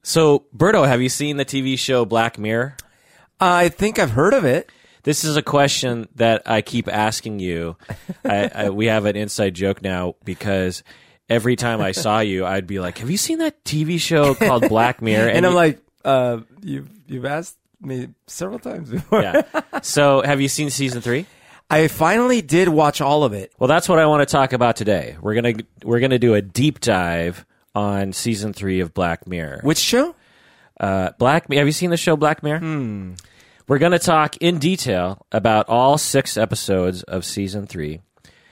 So, Berto, have you seen the TV show Black Mirror? I think I've heard of it. This is a question that I keep asking you. We have an inside joke now because every time I saw you, I'd be like, have you seen that TV show called Black Mirror? And I'm like, you've asked me several times before. Yeah. So, have you seen season 3? I finally did watch all of it. Well, that's what I want to talk about today. We're gonna do a deep dive on season 3 of Black Mirror. Which show? Black Mirror. Have you seen the show Black Mirror? We're going to talk in detail about all 6 episodes of season 3.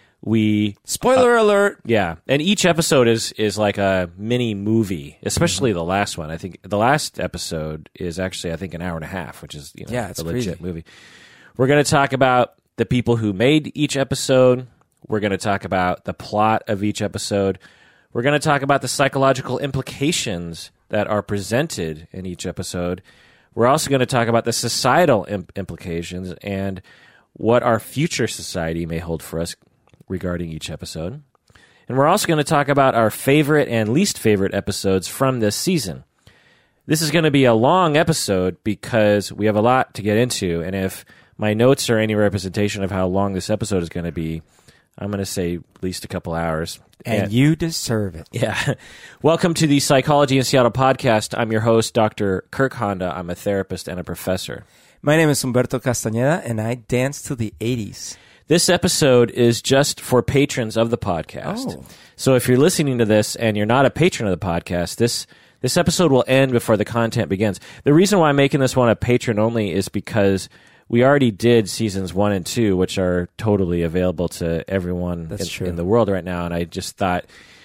Spoiler alert. Yeah, and each episode is like a mini movie, especially the last one. I think the last episode is actually, I think, an hour and a half, which is it's a legit crazy. movie. We're going to talk about the people who made each episode. We're going to talk about the plot of each episode. We're going to talk about the psychological implications that are presented in each episode. We're also going to talk about the societal implications and what our future society may hold for us regarding each episode. And we're also going to talk about our favorite and least favorite episodes from this season. This is going to be a long episode because we have a lot to get into, and if my notes are any representation of how long this episode is going to be, I'm going to say at least a couple hours. And you deserve it. Yeah. Welcome to the Psychology in Seattle podcast. I'm your host, Dr. Kirk Honda. I'm a therapist and a professor. My name is Humberto Castañeda, and I dance to the 80s. This episode is just for patrons of the podcast. Oh. So if you're listening to this and you're not a patron of the podcast, this episode will end before the content begins. The reason why I'm making this one a patron only is because we already did seasons 1 and 2, which are totally available to everyone in the world right now. And I just thought,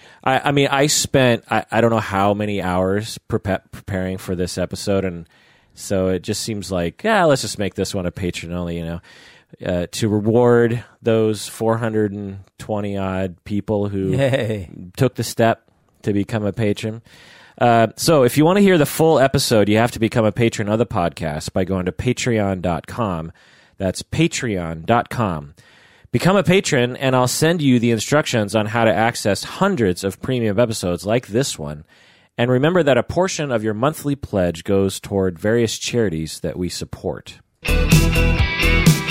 I spent, I don't know how many hours preparing for this episode. And so it just seems like, let's just make this one a patron only, to reward those 420 odd people who took the step to become a patron. So if you want to hear the full episode, you have to become a patron of the podcast by going to patreon.com. That's patreon.com. Become a patron, and I'll send you the instructions on how to access hundreds of premium episodes like this one. And remember that a portion of your monthly pledge goes toward various charities that we support.